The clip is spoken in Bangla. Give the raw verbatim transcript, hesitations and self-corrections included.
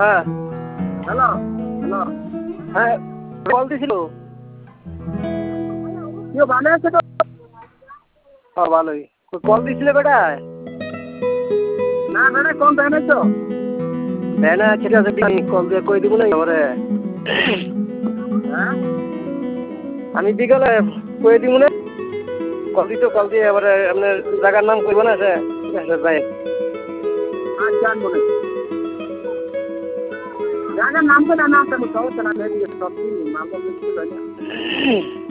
হ্যাঁ হ্যালো হ্যালো হ্যাঁ কল দিছিল। কেউ ভালো আছে তো? ও ভালোই। কল দিছিলে বেটা? না বেটা কোন টাইমে তো? দেয় না, ঠিক আছে আমি কল দিয়ে কই দিব না এবারে। হ্যাঁ আমি বিকালে কই দিব না, কল দিত কল দিয়ে এবারে আপনার জায়গার নাম কইব না, সে যাই। আচ্ছা মনে জায়গার নাম তো জানা আছে, আমি সব জানা সব নাম বলতে